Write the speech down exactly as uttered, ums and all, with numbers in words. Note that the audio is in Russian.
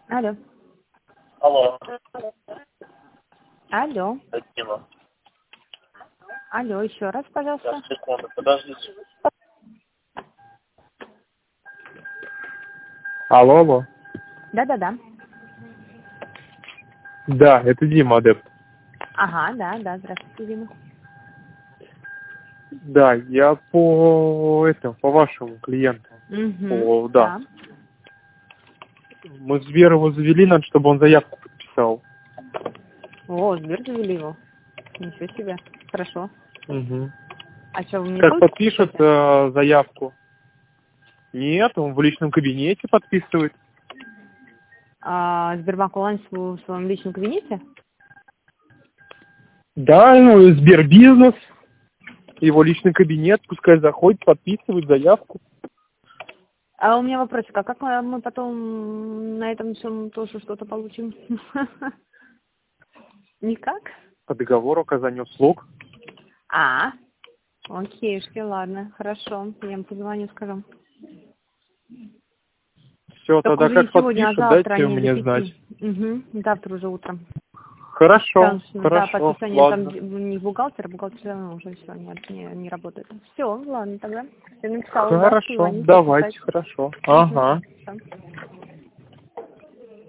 Алло. Алло. Алло. Это Дима. Алло, еще раз, пожалуйста. Сейчас, секунду, подождите. Алло, алло. Да-да-да. Да, это Дима, адепт. Ага, да, да, здравствуйте, Дима. Да, я по этому, по вашему клиенту. Угу, По, да. да. Мы Сбер его завели, надо, чтобы он заявку подписал. О, Сбер завели его. Ничего себе. Хорошо. Угу. А что, вы мне Как почту подпишет пишете? э, заявку? Нет, он в личном кабинете подписывает. А, Сбербанк онлайн в своем личном кабинете? Да, ну, Сбербизнес, его личный кабинет, пускай заходит, подписывает заявку. А у меня вопросик, а как мы мы потом на этом всем тоже что-то получим? Никак? По договору оказания услуг. А, окейшки, ладно, хорошо. Я им позвоню, скажу. Все, Только тогда уже не как сегодня, а подпишет, завтра дайте они до мне знать. пяти. Угу, завтра уже утром. Хорошо, Потому что, да, хорошо, подписание там ладно. не бухгалтер, бухгалтер все равно уже все не, не, не работает. Все, ладно тогда. Я написала, да, Хорошо, позвоните, давайте, подписать. хорошо. Ага. Угу.